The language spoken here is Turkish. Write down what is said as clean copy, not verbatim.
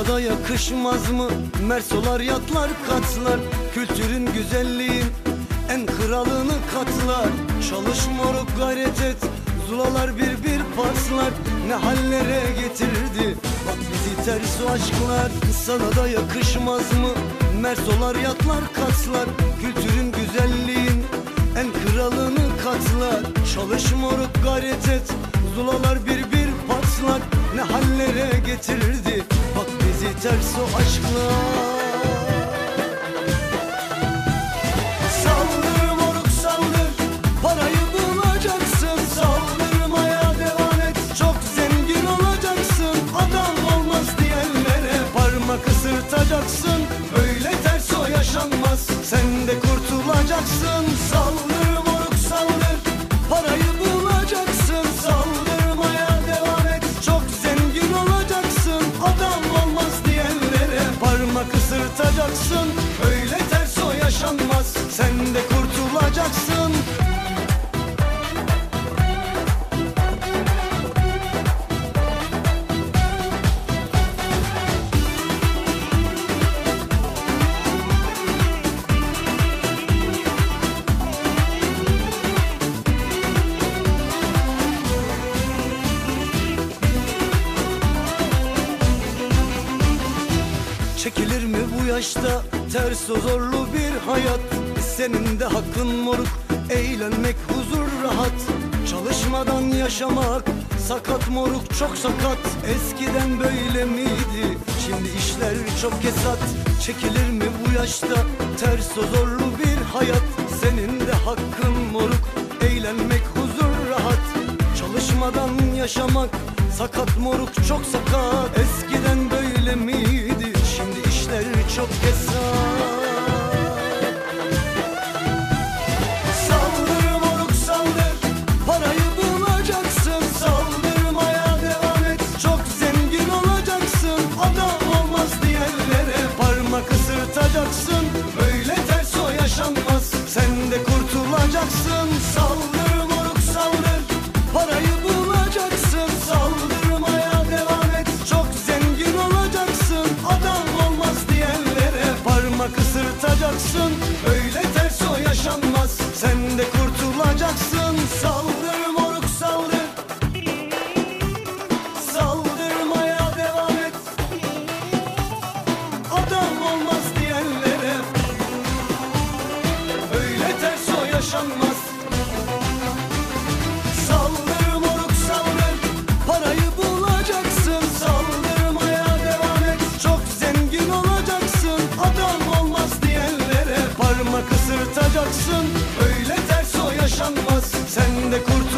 da yakışmaz mı? Mersolar, yatlar, katlar, kültürün, güzelliğin en kralını katlar. Çalış moruk, gayret et, zulalar bir bir paslar. Ne hallere getirdi bak bizi ters o aşklar. Sana da yakışmaz mı? Mersolar, yatlar, katlar, kültürün, güzelliğin en kralını katlar. Çalış moruk, gayret et, zulalar bir bir paslar. Ne hallere getirdi bak bizi ters o aşklar. Saldır moruk saldır, parayı bulacaksın. Saldırmaya devam et, çok zengin olacaksın. Adam olmaz diyenlere parmak ısırtacaksın. Öyle ters o yaşanmaz, sen de kurtulacaksın. Saldır moruk saldır, parayı bulacaksın. Saldırmaya devam et, çok zengin olacaksın. Adam olmaz diyenlere parmak ısırtacaksın. Öyle ters o yaşanmaz, sen de kurtulacaksın. Çekilir mi bu yaşta ters o zorlu bir hayat? Senin de hakkın moruk, eğlenmek, huzur, rahat. Çalışmadan yaşamak sakat moruk, çok sakat. Eskiden böyle miydi? Şimdi işler çok kesat. Çekilir mi bu yaşta ters o zorlu bir hayat? Senin de hakkın moruk, eğlenmek, huzur, rahat. Çalışmadan yaşamak sakat moruk, çok sakat. Eskiden böyle miydi? Şimdi işler çok kesat. Saldır moruk saldır, parayı bulacaksın. Saldırmaya devam et, çok zengin olacaksın. Adam olmaz diyenlere parmak ısırtacaksın. Öyle ters o yaşanmaz, sen de kurtulacaksın. Saldır moruk saldır, parayı bulacaksın. Saldırmaya devam et, çok zengin olacaksın. Adam olmaz diyenlere parmak ısırtacaksın. Öyle ters o yaşanmaz, sen de kurtulacaksın. Saldır moruk saldır, saldırmaya devam et. Adam olmaz diyenlere öyle ters o yaşanmaz. Saldır moruk saldır, parayı bulacaksın. Saldırmaya devam et, çok zengin olacaksın. Adam olmaz diyenlere parmak ısırtacaksın. Öyle ters o yaşanmaz, sen de kurtulacaksın.